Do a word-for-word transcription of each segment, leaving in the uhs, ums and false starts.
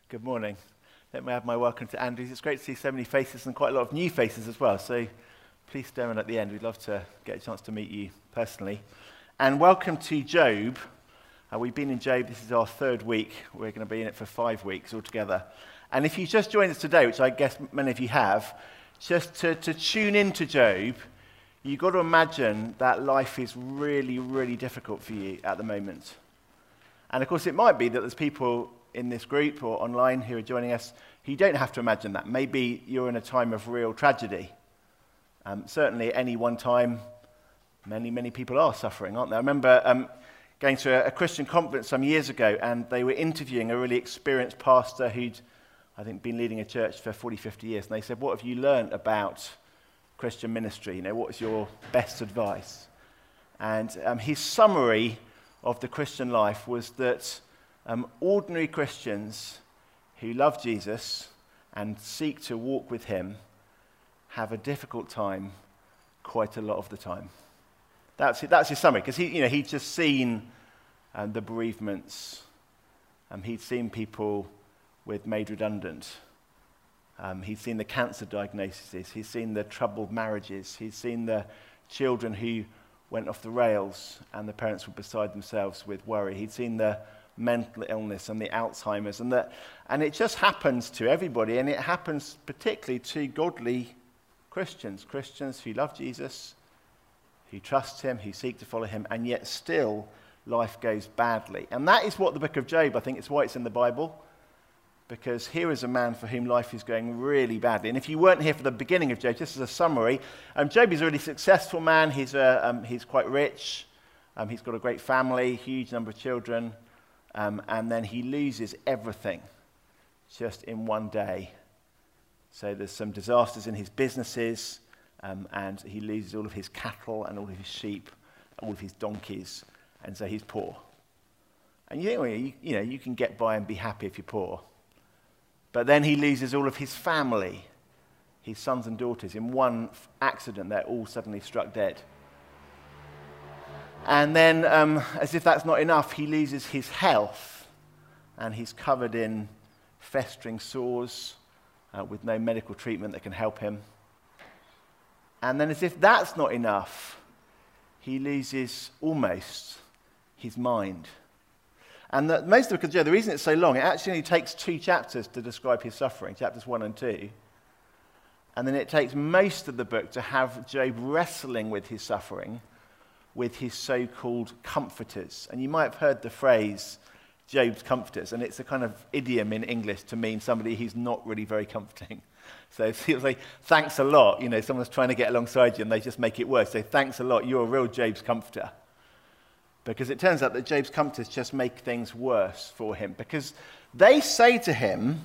Good morning. Let me add my welcome to Andrews. It's great to see so many faces and quite a lot of new faces as well. So please stay on at the end. We'd love to get a chance to meet you personally. And welcome to Job. Uh, we've been in Job. This is our third week. We're going to be in it for five weeks altogether. And if you just joined us today, which I guess many of you have, just to, to tune into Job, you've got to imagine that life is really, really difficult for you at the moment. And of course, it might be that there's people in this group or online who are joining us who don't have to imagine that. Maybe you're in a time of real tragedy. Um, certainly, at any one time, many, many people are suffering, aren't they? I remember um, going to a, a Christian conference some years ago, and they were interviewing a really experienced pastor who'd, I think, been leading a church for forty, fifty years. And they said, what have you learned about Christian ministry? You know, what's your best advice? And um, his summary of the Christian life was that Um, ordinary Christians who love Jesus and seek to walk with him have a difficult time quite a lot of the time. That's that's his summary, because he, you know, he'd just seen um, the bereavements. Um, he'd seen people with made redundant. Um, he'd seen the cancer diagnoses. He'd seen the troubled marriages. He'd seen the children who went off the rails and the parents were beside themselves with worry. He'd seen the mental illness and the Alzheimer's, and that, and it just happens to everybody, and it happens particularly to godly Christians, Christians who love Jesus, who trust him, who seek to follow him, and yet still life goes badly. And that is what the book of Job, I think it's why it's in the Bible, because here is a man for whom life is going really badly. And if you weren't here for the beginning of Job, just as a summary, um, Job is a really successful man. He's, a, um, he's quite rich. Um, he's got a great family, huge number of children. Um, and then he loses everything just in one day. So there's some disasters in his businesses, um, and he loses all of his cattle and all of his sheep, all of his donkeys, and so he's poor. And you think, well, you, you know, you can get by and be happy if you're poor. But then he loses all of his family, his sons and daughters. In one accident, they're all suddenly struck dead. And then, um, as if that's not enough, he loses his health, and he's covered in festering sores uh, with no medical treatment that can help him. And then, as if that's not enough, he loses almost his mind. And the, most of the book of Job, the reason it's so long, it actually only takes two chapters to describe his suffering, chapters one and two. And then it takes most of the book to have Job wrestling with his suffering, with his so-called comforters. And you might have heard the phrase, Job's comforters, and it's a kind of idiom in English to mean somebody who's not really very comforting. So it's like, thanks a lot, you know, someone's trying to get alongside you and they just make it worse. So thanks a lot, you're a real Job's comforter. Because it turns out that Job's comforters just make things worse for him. Because they say to him,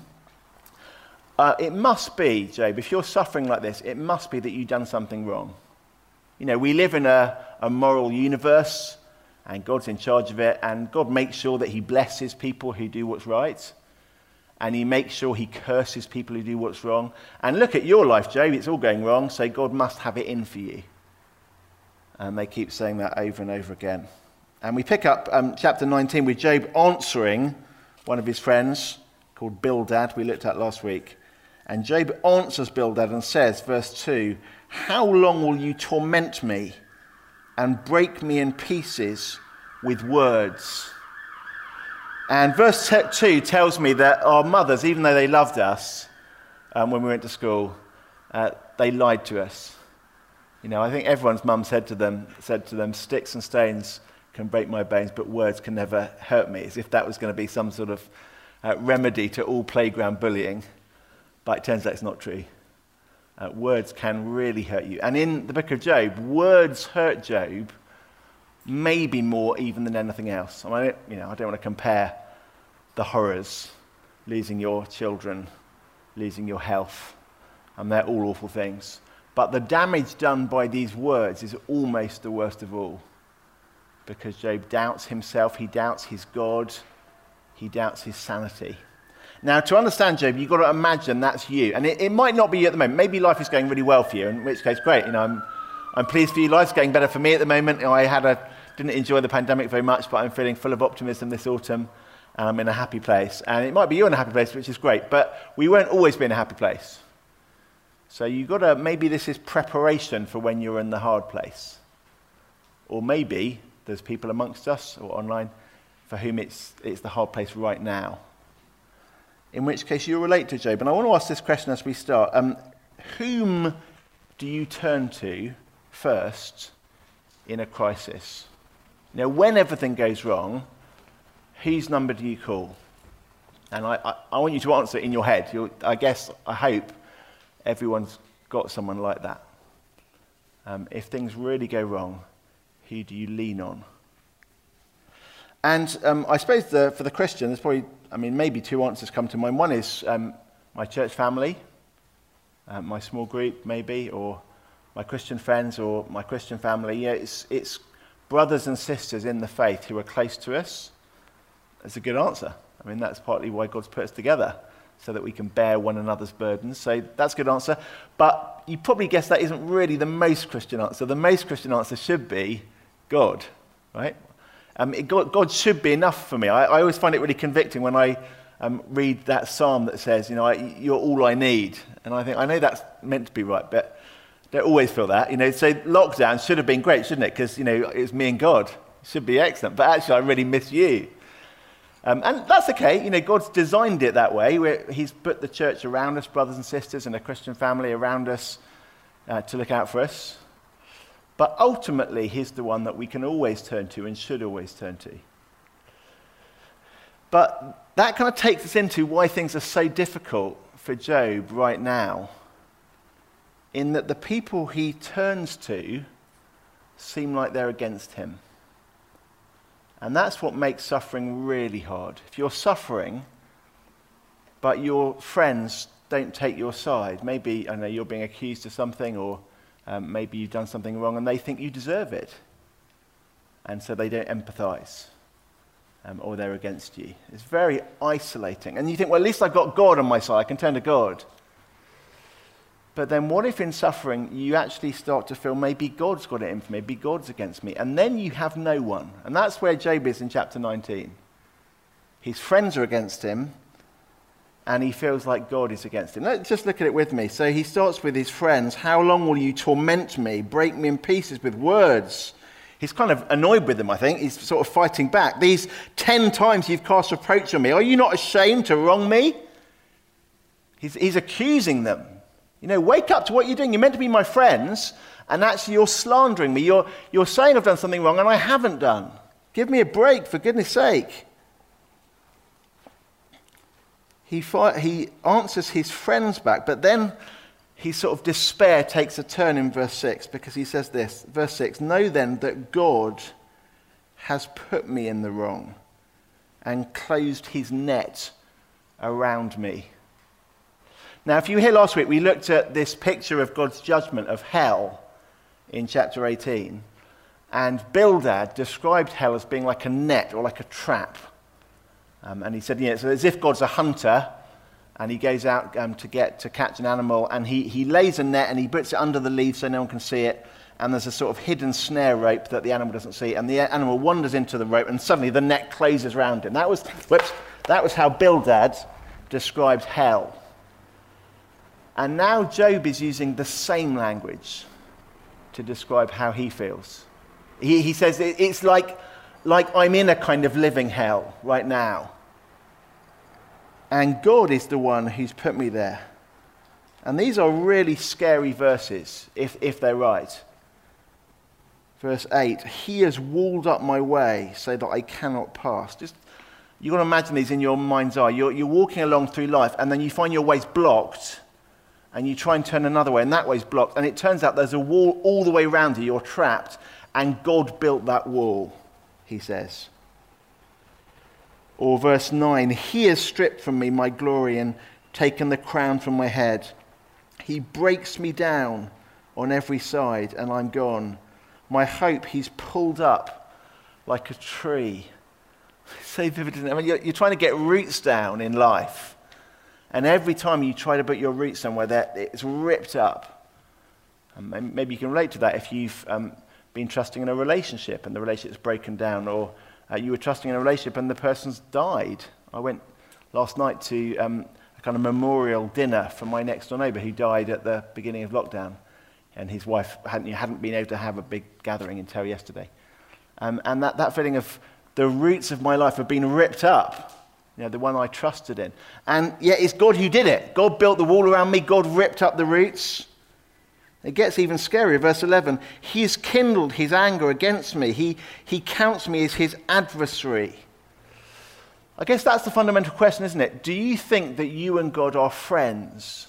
uh, it must be, Job, if you're suffering like this, it must be that you've done something wrong. You know, we live in a, a moral universe, and God's in charge of it, and God makes sure that he blesses people who do what's right, and he makes sure he curses people who do what's wrong. And look at your life, Job, it's all going wrong, so God must have it in for you. And they keep saying that over and over again. And we pick up um, chapter nineteen with Job answering one of his friends called Bildad, we looked at last week. And Job answers Bildad and says, verse two, how long will you torment me and break me in pieces with words? And verse two tells me that our mothers, even though they loved us um, when we went to school, uh, they lied to us. You know, I think everyone's mum said to them, said to them, sticks and stones can break my bones, but words can never hurt me, as if that was going to be some sort of uh, remedy to all playground bullying. But it turns out it's not true. Uh, words can really hurt you. And in the book of Job, words hurt Job maybe more even than anything else. I mean, I don't, you know, I don't want to compare the horrors, losing your children, losing your health, and they're all awful things. But the damage done by these words is almost the worst of all, because Job doubts himself, he doubts his God, he doubts his sanity. Now, to understand Job, you've got to imagine that's you. And it, it might not be you at the moment. Maybe life is going really well for you, in which case, great. You know, I'm, I'm pleased for you. Life's going better for me at the moment. You know, I had a, didn't enjoy the pandemic very much, but I'm feeling full of optimism this autumn. and I'm in a happy place. And it might be you're in a happy place, which is great, but we won't always be in a happy place. So you've got to, maybe this is preparation for when you're in the hard place. Or maybe there's people amongst us or online for whom it's it's the hard place right now. In which case you relate to Job. And I want to ask this question as we start. Um, whom do you turn to first in a crisis? Now, when everything goes wrong, whose number do you call? And I, I, I want you to answer it in your head. You'll, I guess, I hope everyone's got someone like that. Um, if things really go wrong, who do you lean on? And um, I suppose the, for the Christian, there's probably, I mean, maybe two answers come to mind. One is um, my church family, uh, my small group maybe, or my Christian friends or my Christian family. Yeah, it's, it's brothers and sisters in the faith who are close to us. That's a good answer. I mean, that's partly why God's put us together, so that we can bear one another's burdens. So that's a good answer. But you probably guess that isn't really the most Christian answer. The most Christian answer should be God, right? Um, it, God, God should be enough for me. I, I always find it really convicting when I um, read that psalm that says, you know, I, you're all I need. And I think, I know that's meant to be right, but I don't always feel that. You know, so lockdown should have been great, shouldn't it? Because, you know, it was me and God. It should be excellent. But actually, I really miss you. Um, and that's okay. You know, God's designed it that way, where he's put the church around us, brothers and sisters, and a Christian family around us uh, to look out for us. But ultimately, he's the one that we can always turn to and should always turn to. But that kind of takes us into why things are so difficult for Job right now, in that the people he turns to seem like they're against him. And that's what makes suffering really hard. If you're suffering, but your friends don't take your side, maybe, I know, you're being accused of something, or um, maybe you've done something wrong and they think you deserve it. And so they don't empathize, um, or they're against you. It's very isolating. And you think, well, at least I've got God on my side. I can turn to God. But then what if in suffering you actually start to feel maybe God's got it in for me, maybe God's against me, and then you have no one. And that's where Job is in chapter nineteen. His friends are against him, and he feels like God is against him. Let's just look at it with me. So he starts with his friends. How long will you torment me, break me in pieces with words? He's kind of annoyed with them, I think. He's sort of fighting back. These ten times you've cast reproach on me. Are you not ashamed to wrong me? He's, he's accusing them. You know, wake up to what you're doing. You're meant to be my friends, and actually you're slandering me. You're, you're saying I've done something wrong, and I haven't done. Give me a break, for goodness sake. He, fi- he answers his friends back, but then his sort of despair takes a turn in verse six, because he says this, verse six, know then that God has put me in the wrong and closed his net around me. Now, if you were here last week, we looked at this picture of God's judgment of hell in chapter eighteen. And Bildad described hell as being like a net or like a trap. Um, and he said, you know, it's as if God's a hunter, and he goes out um, to get to catch an animal, and he, he lays a net and he puts it under the leaves so no one can see it. And there's a sort of hidden snare rope that the animal doesn't see. And the animal wanders into the rope, and suddenly the net closes around him. That was, whoops, that was how Bildad described hell. And now Job is using the same language to describe how he feels. He, he says it, it's like, like I'm in a kind of living hell right now. And God is the one who's put me there. And these are really scary verses, if, if they're right. Verse eight, he has walled up my way so that I cannot pass. Just, you've got to imagine these in your mind's eye. You're, you're walking along through life, and then you find your way's blocked, and you try and turn another way, and that way's blocked, and it turns out there's a wall all the way around you. You're trapped, and God built that wall, he says. Or verse nine, he has stripped from me my glory and taken the crown from my head. He breaks me down on every side, and I'm gone. My hope he's pulled up like a tree. So vivid, isn't it? I mean, you're, you're trying to get roots down in life. And every time you try to put your roots somewhere, that it's ripped up. And maybe you can relate to that if you've um, been trusting in a relationship and the relationship's broken down, or Uh, you were trusting in a relationship and the person's died. I went last night to um, a kind of memorial dinner for my next door neighbour who died at the beginning of lockdown. And his wife hadn't, hadn't been able to have a big gathering until yesterday. Um, and that, that feeling of the roots of my life have been ripped up, you know, the one I trusted in. And yet it's God who did it. God built the wall around me. God ripped up the roots. It gets even scarier. Verse eleven, he has kindled his anger against me. He, he counts me as his adversary. I guess that's the fundamental question, isn't it? Do you think that you and God are friends?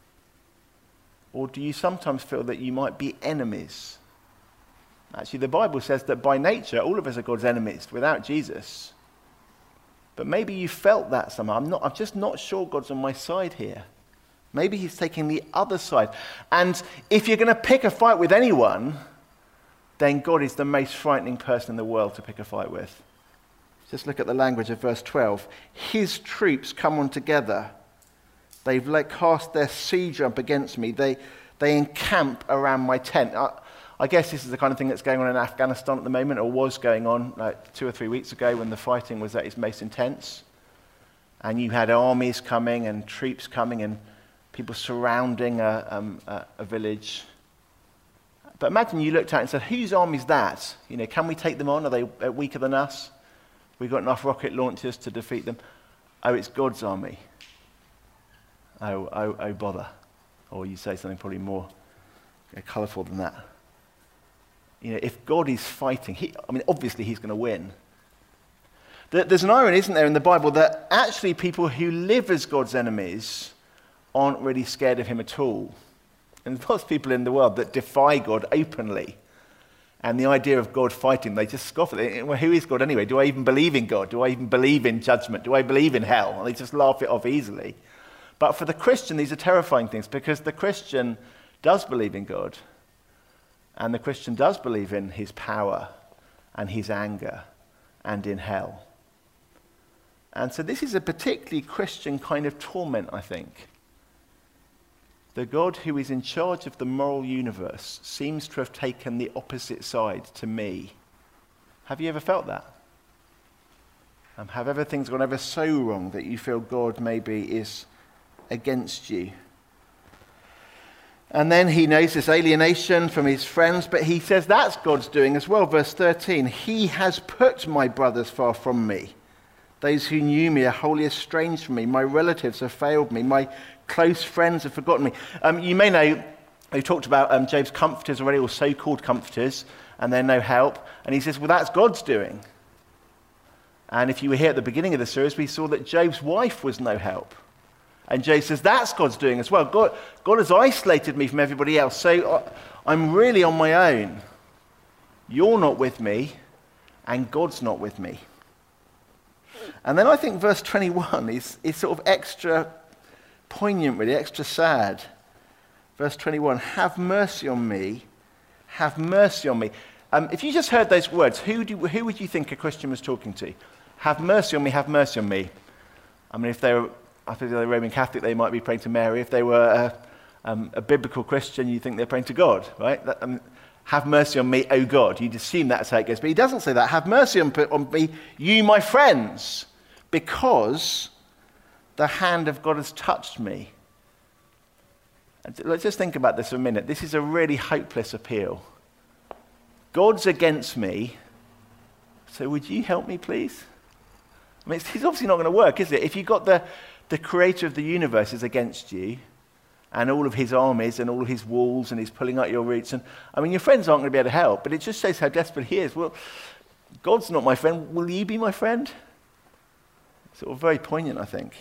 Or do you sometimes feel that you might be enemies? Actually, the Bible says that by nature, all of us are God's enemies without Jesus. But maybe you felt that somehow. I'm not, I'm just not sure God's on my side here. Maybe he's taking the other side. And if you're going to pick a fight with anyone, then God is the most frightening person in the world to pick a fight with. Just look at the language of verse twelve. His troops come on together. They've like cast their siege up against me. They, they encamp around my tent. I, I guess this is the kind of thing that's going on in Afghanistan at the moment, or was going on like two or three weeks ago when the fighting was at its most intense. And you had armies coming and troops coming and people surrounding a, um, a, a village. But imagine you looked at it and said, whose army is that? You know, can we take them on? Are they weaker than us? We've got enough rocket launchers to defeat them. Oh, it's God's army. Oh, oh, oh, bother. Or you say something probably more colourful than that. You know, if God is fighting, he, I mean, obviously he's going to win. There's an irony, isn't there, in the Bible that actually people who live as God's enemies aren't really scared of him at all. And there's lots of people in the world that defy God openly. And the idea of God fighting, they just scoff at it. Well, who is God anyway? Do I even believe in God? Do I even believe in judgment? Do I believe in hell? And they just laugh it off easily. But for the Christian, these are terrifying things because the Christian does believe in God. And the Christian does believe in his power and his anger and in hell. And so this is a particularly Christian kind of torment, I think. The God who is in charge of the moral universe seems to have taken the opposite side to me. Have you ever felt that? Um, have ever things gone ever so wrong that you feel God maybe is against you? And then he knows this alienation from his friends, but he says that's God's doing as well. Verse thirteen, he has put my brothers far from me. Those who knew me are wholly estranged from me. My relatives have failed me. My close friends have forgotten me. Um, you may know, we talked about um, Job's comforters already, or so-called comforters, and they're no help. And he says, well, that's God's doing. And if you were here at the beginning of the series, we saw that Job's wife was no help. And Job says, that's God's doing as well. God, God has isolated me from everybody else, so I'm really on my own. You're not with me, and God's not with me. And then I think verse twenty-one is, is sort of extra poignant, really, extra sad. Verse twenty-one, have mercy on me, have mercy on me. Um, if you just heard those words, who, do, who would you think a Christian was talking to? Have mercy on me, have mercy on me. I mean, if they were, I think they're Roman Catholic, they might be praying to Mary. If they were a, um, a biblical Christian, you think they're praying to God, right? That, um, have mercy on me, O God. You'd assume that's how it goes. But he doesn't say that. Have mercy on, on me, you my friends, because the hand of God has touched me. And let's just think about this for a minute. This is a really hopeless appeal. God's against me, so would you help me, please? I mean, it's, it's obviously not going to work, is it? If you've got the, the creator of the universe is against you, and all of his armies and all of his walls, and he's pulling out your roots. And I mean, your friends aren't going to be able to help, but it just shows how desperate he is. Well, God's not my friend. Will you be my friend? Sort of very poignant, I think.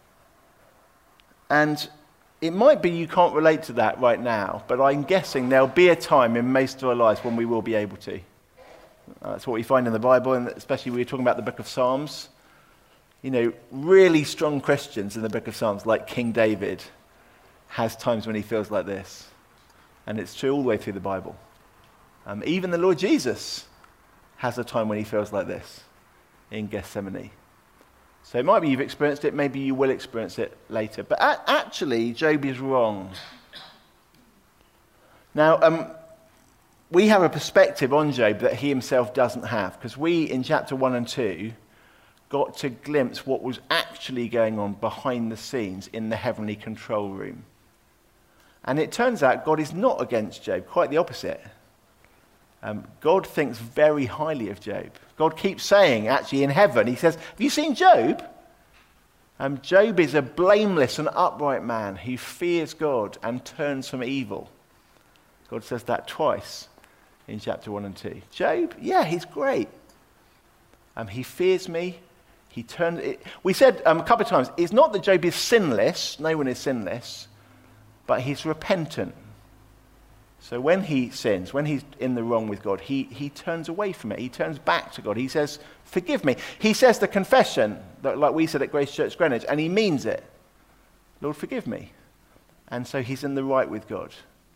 And it might be you can't relate to that right now, but I'm guessing there'll be a time in most of our lives when we will be able to. That's what we find in the Bible, and especially when we're talking about the book of Psalms. You know, really strong Christians in the book of Psalms, like King David, has times when he feels like this. And it's true all the way through the Bible. Um, even the Lord Jesus has a time when he feels like this in Gethsemane. So it might be you've experienced it, maybe you will experience it later. But a- actually, Job is wrong. Now, um, we have a perspective on Job that he himself doesn't have, because we, in chapter one and two, got to glimpse what was actually going on behind the scenes in the heavenly control room. And it turns out God is not against Job, quite the opposite. Um, God thinks very highly of Job. God keeps saying, actually in heaven, he says, have you seen Job? Um, Job is a blameless and upright man who fears God and turns from evil. God says that twice in chapter one and two. Job, yeah, he's great. Um, he fears me. He turns. It, we said um, a couple of times, it's not that Job is sinless. No one is sinless. But he's repentant. So when he sins, when he's in the wrong with God, he, he turns away from it. He turns back to God. He says, forgive me. He says the confession, that, like we said at Grace Church Greenwich, and he means it. Lord, forgive me. And so he's in the right with God.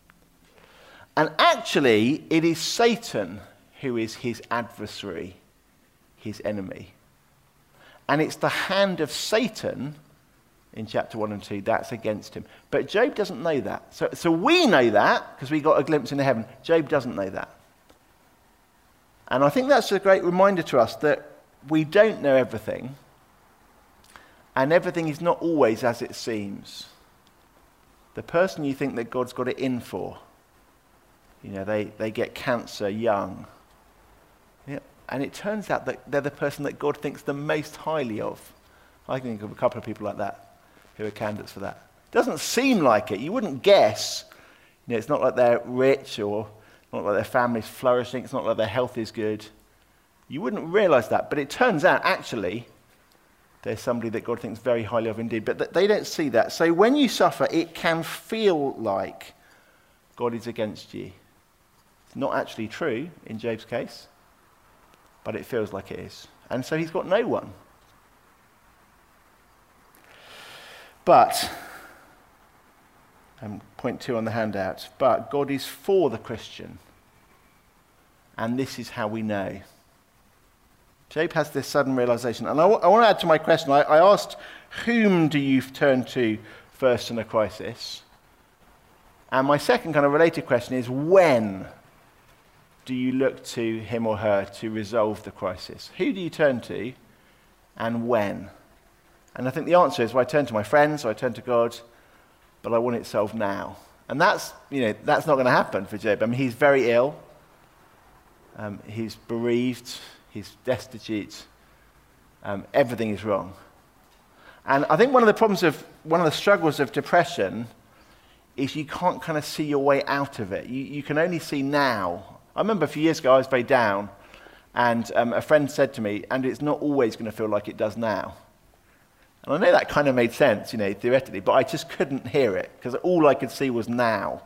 And actually, it is Satan who is his adversary, his enemy. And it's the hand of Satan in chapter one and two that's against him. But Job doesn't know that. So, so we know that because we got a glimpse into heaven. Job doesn't know that. And I think that's a great reminder to us that we don't know everything, and everything is not always as it seems. The person you think that God's got it in for, you know, they, they get cancer young. Yeah, and it turns out that they're the person that God thinks the most highly of. I can think of a couple of people like that who are candidates for that. Doesn't seem like it. You wouldn't guess. You know, it's not like they're rich or not like their family's flourishing. It's not like their health is good. You wouldn't realize that. But it turns out, actually, there's somebody that God thinks very highly of indeed. But they don't see that. So when you suffer, it can feel like God is against you. It's not actually true in Job's case, but it feels like it is. And so he's got no one. But, um, point two on the handout, but God is for the Christian. And this is how we know. Job has this sudden realization. And I, w- I want to add to my question. I, I asked, whom do you turn to first in a crisis? And my second kind of related question is, when do you look to him or her to resolve the crisis? Who do you turn to, and when? And I think the answer is, well, I turn to my friends, or I turn to God, but I want it solved now. And that's, you know, that's not going to happen for Job. I mean, he's very ill. Um, he's bereaved. He's destitute. Um, everything is wrong. And I think one of the problems of, one of the struggles of depression is you can't kind of see your way out of it. You, you can only see now. I remember a few years ago I was very down, and um, a friend said to me, and it's not always going to feel like it does now. And I know that kind of made sense, you know, theoretically, but I just couldn't hear it because all I could see was now.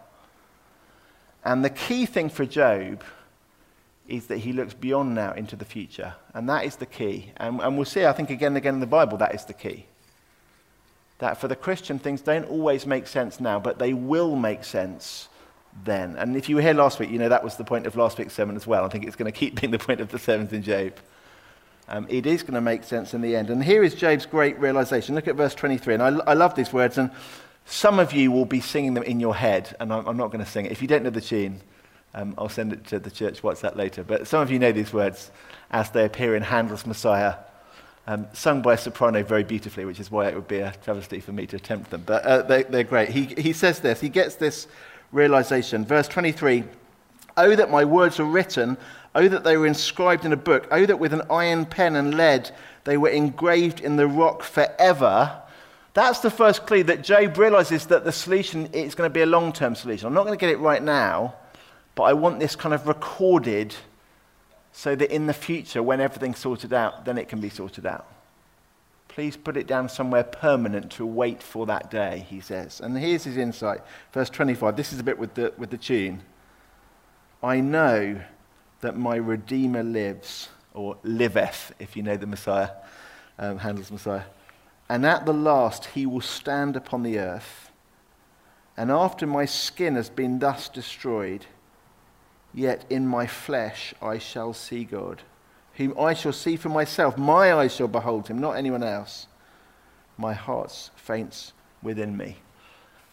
And the key thing for Job is that he looks beyond now into the future. And that is the key. And, and we'll see, I think, again and again in the Bible, that is the key. That for the Christian, things don't always make sense now, but they will make sense then. And if you were here last week, you know that was the point of last week's sermon as well. I think it's going to keep being the point of the sermons in Job. Um, it is going to make sense in the end. And here is Job's great realization. Look at verse twenty-three. And I, I love these words. And some of you will be singing them in your head. And I'm, I'm not going to sing it. If you don't know the tune, um, I'll send it to the church WhatsApp later. But some of you know these words as they appear in Handel's Messiah, um, sung by a soprano very beautifully, which is why it would be a travesty for me to attempt them. But uh, they, they're great. He, he says this. He gets this realization. Verse twenty-three. Oh, that my words were written. Oh, that they were inscribed in a book. Oh, that with an iron pen and lead they were engraved in the rock forever. That's the first clue that Job realizes that the solution is going to be a long-term solution. I'm not going to get it right now, but I want this kind of recorded so that in the future, when everything's sorted out, then it can be sorted out. Please put it down somewhere permanent to wait for that day, he says. And here's his insight. Verse twenty-five. This is a bit with the, with the tune. I know that my Redeemer lives, or liveth, if you know the Messiah, um, Handel's Messiah. And at the last he will stand upon the earth. And after my skin has been thus destroyed, yet in my flesh I shall see God, whom I shall see for myself. My eyes shall behold him, not anyone else. My heart faints within me.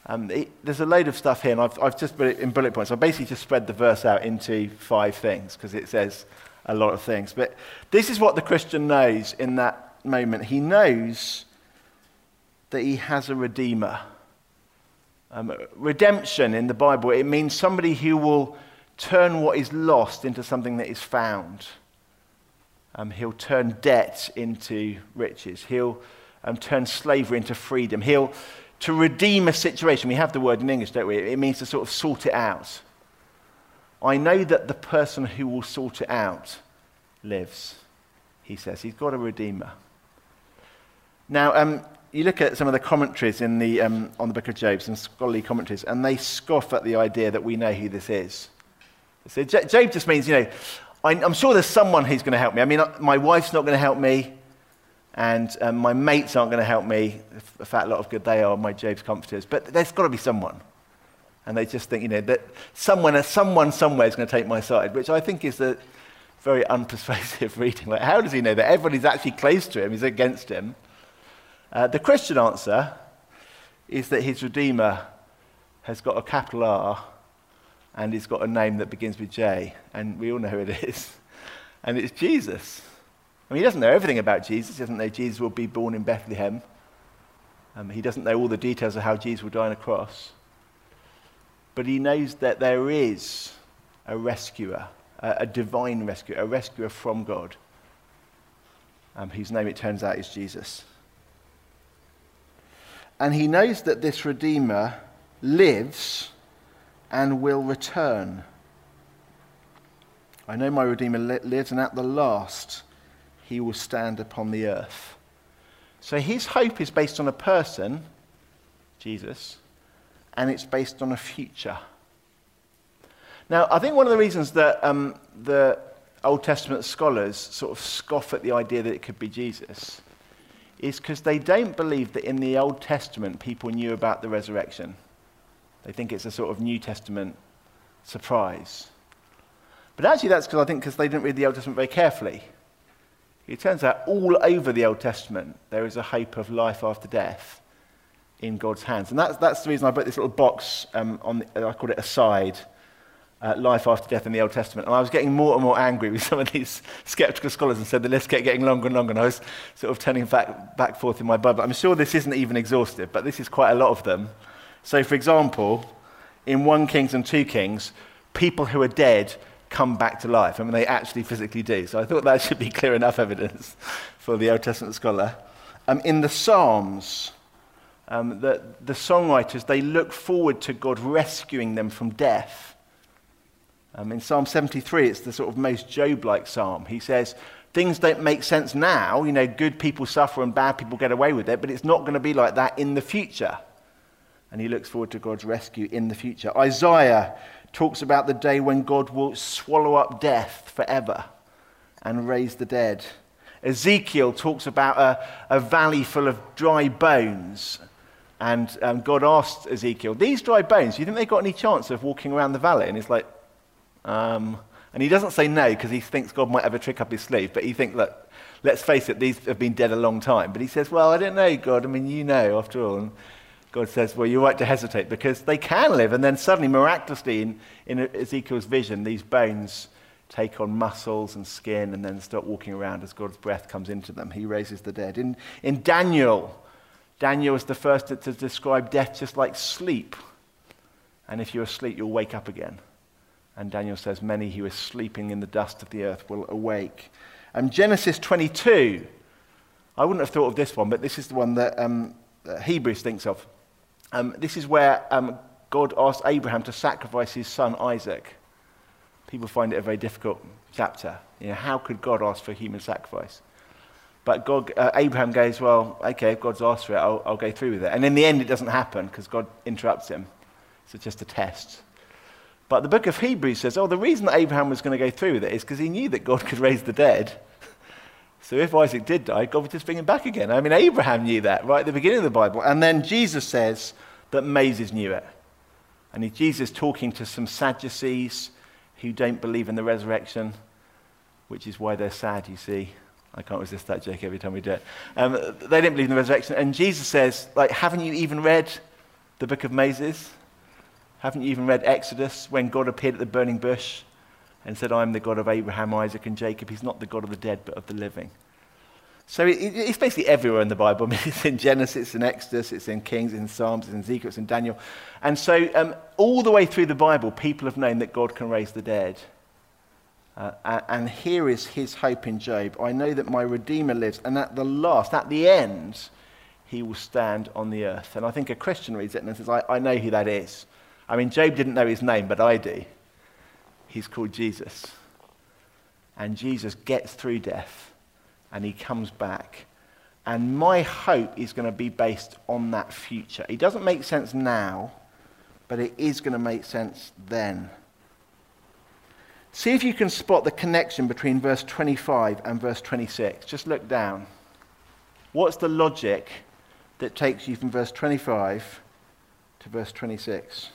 Um, it, there's a load of stuff here, and I've, I've just put it in bullet points. I've basically just spread the verse out into five things because it says a lot of things. But this is what the Christian knows in that moment. He knows that he has a redeemer. Um, redemption in the Bible, it means somebody who will turn what is lost into something that is found. Um, he'll turn debt into riches. He'll um, turn slavery into freedom. He'll To redeem a situation, we have the word in English, don't we? It means to sort of sort it out. I know that the person who will sort it out lives, he says. He's got a redeemer. Now, um, you look at some of the commentaries in the, um, on the book of Job, some scholarly commentaries, and they scoff at the idea that we know who this is. So Job just means, you know, I'm sure there's someone who's going to help me. I mean, my wife's not going to help me. And um, my mates aren't going to help me, a fat lot of good they are, my Job's comforters. But there's got to be someone. And they just think, you know, that someone, someone somewhere is going to take my side, which I think is a very unpersuasive reading. Like, how does he know that everybody's actually close to him, is against him? Uh, the Christian answer is that his Redeemer has got a capital R and he's got a name that begins with J. And we all know who it is. And it's Jesus. I mean, he doesn't know everything about Jesus. He doesn't know Jesus will be born in Bethlehem. Um, he doesn't know all the details of how Jesus will die on a cross. But he knows that there is a rescuer, a, a divine rescuer, a rescuer from God, um, whose name, it turns out, is Jesus. And he knows that this Redeemer lives and will return. I know my Redeemer li- lives, and at the last he will stand upon the earth. So his hope is based on a person, Jesus, and it's based on a future. Now, I think one of the reasons that um, the Old Testament scholars sort of scoff at the idea that it could be Jesus is because they don't believe that in the Old Testament people knew about the resurrection. They think it's a sort of New Testament surprise. But actually that's because I think because they didn't read the Old Testament very carefully. It turns out all over the Old Testament, there is a hope of life after death in God's hands. And that's, that's the reason I put this little box um, on, the, I called it aside, uh, life after death in the Old Testament. And I was getting more and more angry with some of these skeptical scholars and said the list kept getting longer and longer. And I was sort of turning back, back and forth in my Bible. I'm sure this isn't even exhaustive, but this is quite a lot of them. So, for example, in First Kings and Second Kings, people who are dead come back to life. I mean, they actually physically do. So I thought that should be clear enough evidence for the Old Testament scholar. Um, in the Psalms, um, the, the songwriters, they look forward to God rescuing them from death. Um, in Psalm seventy-three, it's the sort of most Job-like psalm. He says, things don't make sense now. You know, good people suffer and bad people get away with it, but it's not going to be like that in the future. And he looks forward to God's rescue in the future. Isaiah talks about the day when God will swallow up death forever and raise the dead. Ezekiel talks about a, a valley full of dry bones. And um, God asked Ezekiel, these dry bones, do you think they've got any chance of walking around the valley? And he's like, um, and he doesn't say no because he thinks God might have a trick up his sleeve. But he thinks, look, let's face it, these have been dead a long time. But he says, well, I don't know, God. I mean, you know, after all. And God says, well, you're right to hesitate because they can live. And then suddenly, miraculously, in, in Ezekiel's vision, these bones take on muscles and skin and then start walking around as God's breath comes into them. He raises the dead. In, in Daniel, Daniel is the first to, to describe death just like sleep. And if you're asleep, you'll wake up again. And Daniel says, many who are sleeping in the dust of the earth will awake. And Genesis twenty-two, I wouldn't have thought of this one, but this is the one that um, Hebrews thinks of. Um, this is where um, God asked Abraham to sacrifice his son Isaac. People find it a very difficult chapter. You know, how could God ask for a human sacrifice? But God, uh, Abraham goes, well, okay, if God's asked for it, I'll, I'll go through with it. And in the end, it doesn't happen because God interrupts him. So it's just a test. But the book of Hebrews says, oh, the reason that Abraham was going to go through with it is because he knew that God could raise the dead. So if Isaac did die, God would just bring him back again. I mean, Abraham knew that right at the beginning of the Bible. And then Jesus says that Moses knew it. And he, Jesus talking to some Sadducees who don't believe in the resurrection, which is why they're sad, you see. I can't resist that joke every time we do it. Um, they don't believe in the resurrection. And Jesus says, like, haven't you even read the book of Moses? Haven't you even read Exodus when God appeared at the burning bush and said, I'm the God of Abraham, Isaac, and Jacob. He's not the God of the dead, but of the living. So it, it, it's basically everywhere in the Bible. I mean, it's in Genesis, it's in Exodus, it's in Kings, it's in Psalms, it's in Ezekiel, it's in Daniel. And so um, all the way through the Bible, people have known that God can raise the dead. Uh, and here is his hope in Job. I know that my Redeemer lives, and at the last, at the end, he will stand on the earth. And I think a Christian reads it and says, I, I know who that is. I mean, Job didn't know his name, but I do. He's called Jesus. And Jesus gets through death. And he comes back. And my hope is going to be based on that future. It doesn't make sense now, but it is going to make sense then. See if you can spot the connection between verse twenty-five and verse twenty-six. Just look down. What's the logic that takes you from verse twenty-five to verse twenty-six?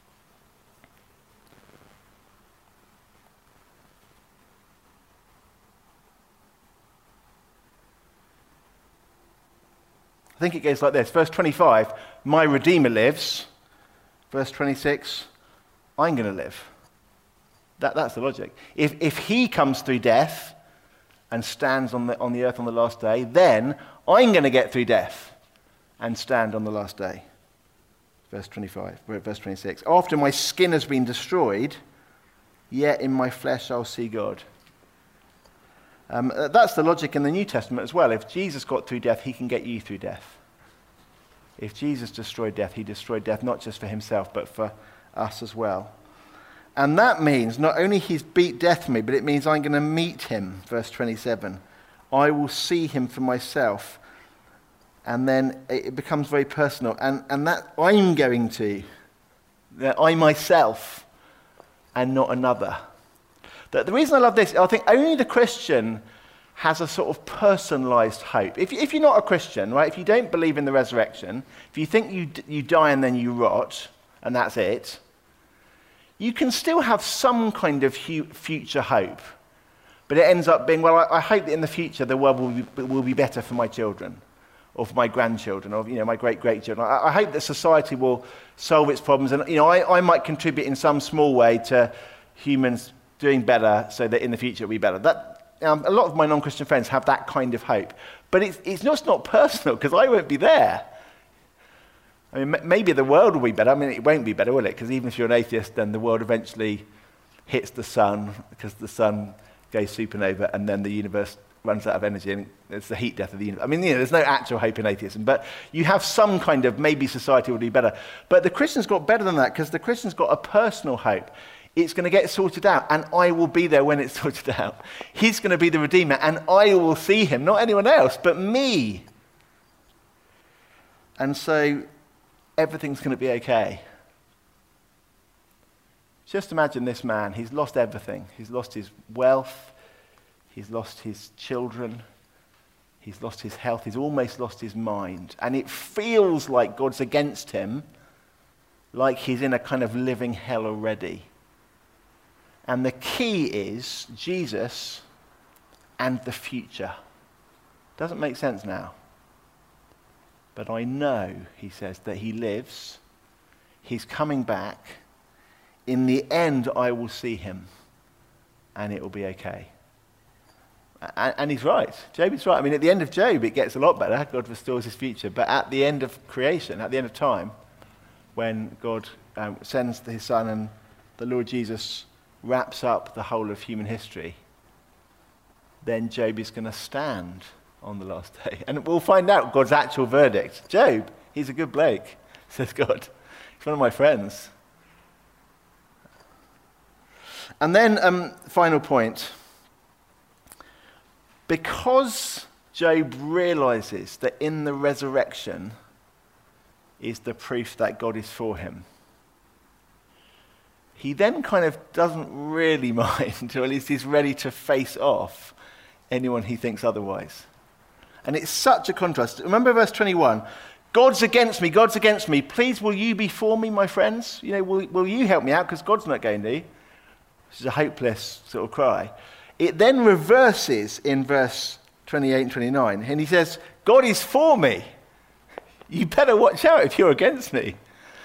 I think it goes like this. Verse twenty-five, my Redeemer lives. Verse twenty-six, I'm going to live. That, that's the logic. If, if he comes through death and stands on the, on the earth on the last day, then I'm going to get through death and stand on the last day. Verse twenty-five, we're at verse twenty-six. After my skin has been destroyed, yet in my flesh I'll see God. Um, that's the logic in the New Testament as well. If Jesus got through death, he can get you through death. If Jesus destroyed death, he destroyed death not just for himself, but for us as well. And that means not only he's beat death for me, but it means I'm going to meet him, verse twenty-seven. I will see him for myself. And then it becomes very personal. And, and that I'm going to, that I myself, and not another. The, the reason I love this, I think only the Christian has a sort of personalized hope. If, if you're not a Christian, right, if you don't believe in the resurrection, if you think you, you die and then you rot, and that's it, you can still have some kind of hu- future hope. But it ends up being, well, I, I hope that in the future the world will be, will be better for my children, or for my grandchildren, or you know, my great-great-children. I, I hope that society will solve its problems, and you know, I, I might contribute in some small way to humans doing better so that in the future it'll be better. That, um, a lot of my non-Christian friends have that kind of hope. But it's, it's just not personal, because I won't be there. I mean, m- maybe the world will be better. I mean, it won't be better, will it? Because even if you're an atheist, then the world eventually hits the sun, because the sun goes supernova, and then the universe runs out of energy, and it's the heat death of the universe. I mean, you know, there's no actual hope in atheism, but you have some kind of, maybe society will do better. But the Christian's got better than that, because the Christian's got a personal hope. It's going to get sorted out, and I will be there when it's sorted out. He's going to be the Redeemer, and I will see him, not anyone else, but me. And so everything's going to be okay. Just imagine this man. He's lost everything. He's lost his wealth. He's lost his children. He's lost his health. He's almost lost his mind. And it feels like God's against him, like he's in a kind of living hell already. And the key is Jesus and the future. Doesn't make sense now. But I know, he says, that he lives. He's coming back. In the end, I will see him. And it will be okay. And, and he's right. Job is right. I mean, at the end of Job, it gets a lot better. God restores his future. But at the end of creation, at the end of time, when God um, sends his son and the Lord Jesus wraps up the whole of human history, then Job is going to stand on the last day. And we'll find out God's actual verdict. Job, he's a good bloke, says God. He's one of my friends. And then, um, final point. Because Job realizes that in the resurrection is the proof that God is for him, he then kind of doesn't really mind, or at least he's ready to face off anyone he thinks otherwise. And it's such a contrast. Remember verse twenty-one, God's against me, God's against me. Please, will you be for me, my friends? You know, will, will you help me out? Because God's not going to. Which is a hopeless sort of cry. It then reverses in verse twenty-eight and twenty-nine. And he says, God is for me. You better watch out if you're against me.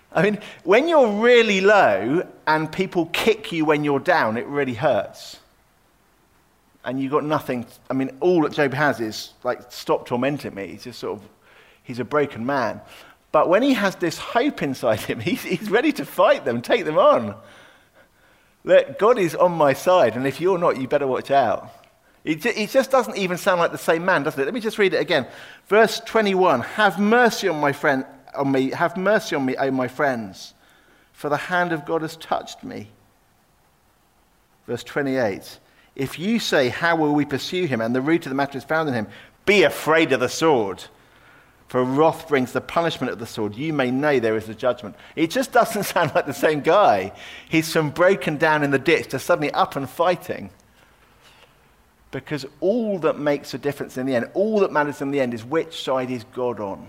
I mean, when you're really low and people kick you when you're down, it really hurts. And you've got nothing, I mean, all that Job has is, like, stop tormenting me. He's just sort of, he's a broken man. But when he has this hope inside him, he's, he's ready to fight them, take them on. Look, God is on my side, and if you're not, you better watch out. It, it just doesn't even sound like the same man, doesn't it? Let me just read it again. Verse twenty-one, have mercy on my friend, on me, have mercy on me, O my friends, for the hand of God has touched me. Verse twenty-eight, if you say, how will we pursue him, and the root of the matter is found in him, be afraid of the sword, for wrath brings the punishment of the sword. You may know there is a judgment. It just doesn't sound like the same guy. He's from broken down in the ditch to suddenly up and fighting. Because all that makes a difference in the end, all that matters in the end is which side is God on.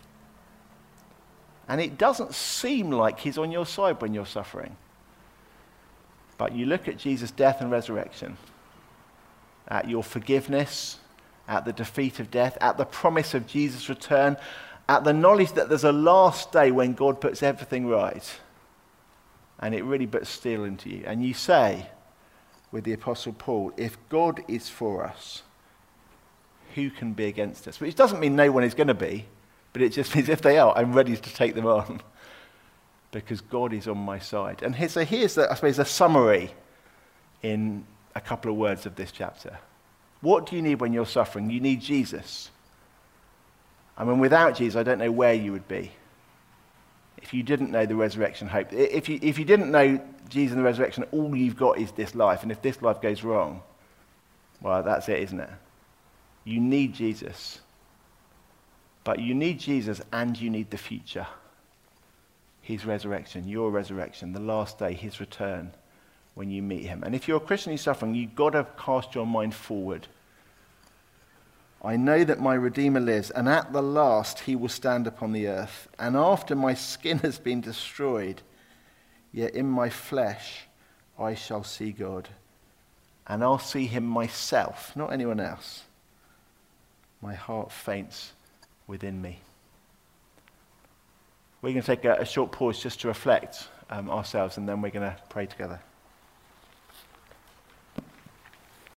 And it doesn't seem like he's on your side when you're suffering. But you look at Jesus' death and resurrection, at your forgiveness, at the defeat of death, at the promise of Jesus' return, at the knowledge that there's a last day when God puts everything right, and it really puts steel into you. And you say, with the Apostle Paul, if God is for us, who can be against us? Which doesn't mean no one is going to be, but it just means if they are, I'm ready to take them on, because God is on my side. And here, so here's, the, I suppose, a summary in a couple of words of this chapter. What do you need when you're suffering? You need Jesus. I mean, without Jesus, I don't know where you would be. If you didn't know the resurrection hope, if you, if you didn't know Jesus and the resurrection, all you've got is this life. And if this life goes wrong, well, that's it, isn't it? You need Jesus. But you need Jesus and you need the future. His resurrection, your resurrection, the last day, his return. When you meet him. And if you're a Christian who's suffering, you've got to cast your mind forward. I know that my Redeemer lives, and at the last he will stand upon the earth. And after my skin has been destroyed, yet in my flesh I shall see God. And I'll see him myself, not anyone else. My heart faints within me. We're going to take a, a short pause just to reflect um, ourselves, and then we're going to pray together.